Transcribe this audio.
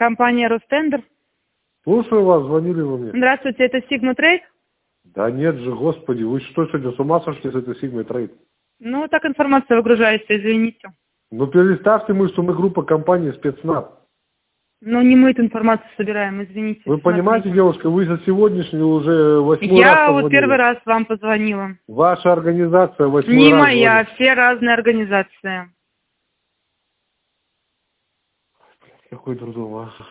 Компания Ростендер. Слушаю вас, звонили вы мне. Здравствуйте, это Sigma Trade? Да нет же, господи, вы что сегодня с ума сошли с этой Sigma Trade? Ну, так информация выгружается, извините. Ну переставьте мы, что мы группа компании спецназ. Но не мы эту информацию собираем, извините. Вы смотрите. понимаете, девушка, вы за сегодняшний уже 8-й раз Я позвонили. вот первый раз вам позвонила. Ваша организация 8-й Не раз моя, звонит. все разные организации. Какой дурдом, а?